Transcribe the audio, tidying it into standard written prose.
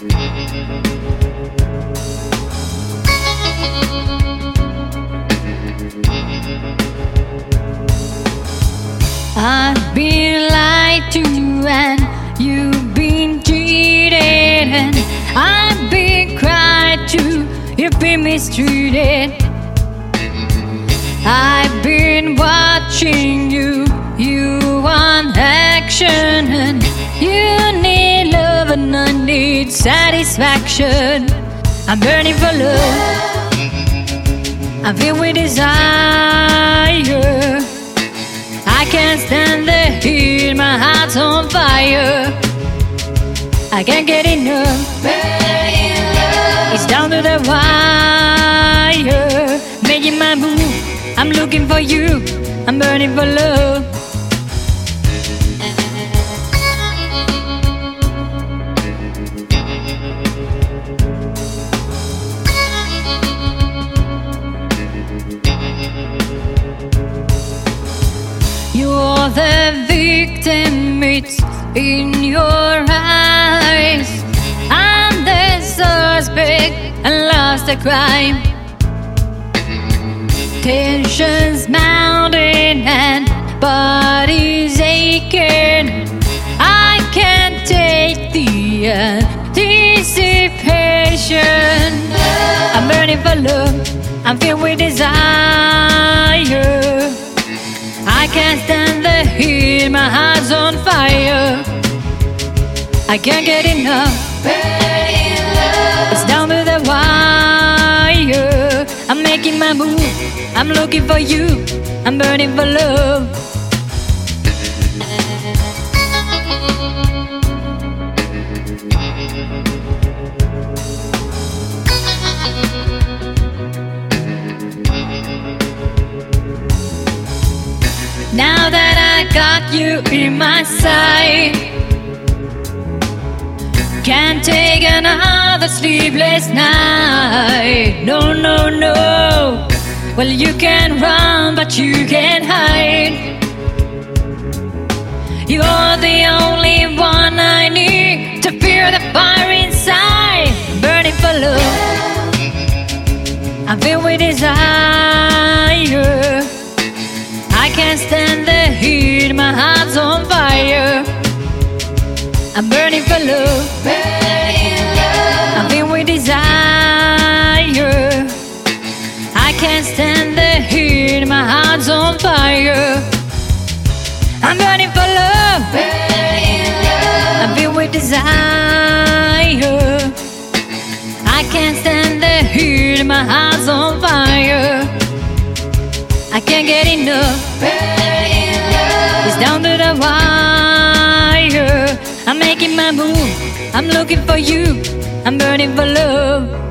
I've been lied to and you've been cheated, and I've been cried to, you've been mistreated. I've been watching you, you want action, and you need love and I need satisfaction. I'm burning for love, I'm filled with desire. I can't stand the heat, my heart's on fire. I can't get enough, it's down to the wire. Making my move, I'm looking for you, I'm burning for love. You're the victim, it's in your eyes. I'm the suspect, I lost the crime. Tension's mounting and body's aching. I can't take the anticipation. I'm burning for love, I'm filled with desire. I can't stand the heat, my heart's on fire. I can't get enough, it's down to the wire. I'm making my move, I'm looking for you, I'm burning for love. Now that I got you in my sight, can't take another sleepless night. No, no, no. Well, you can run, but you can't hide. You're the only one I need to fear the fire inside. Burning for love, I'm filled with desire. I can't stand the heat, my heart's on fire. I'm burning for love, I'm filled with desire. I can't stand the heat, my heart's on fire. I'm burning for love, I'm filled with desire. I can't stand the heat, my heart's on fire. I can't get enough, it's down to the wire. I'm making my move, I'm looking for you, I'm burning for love.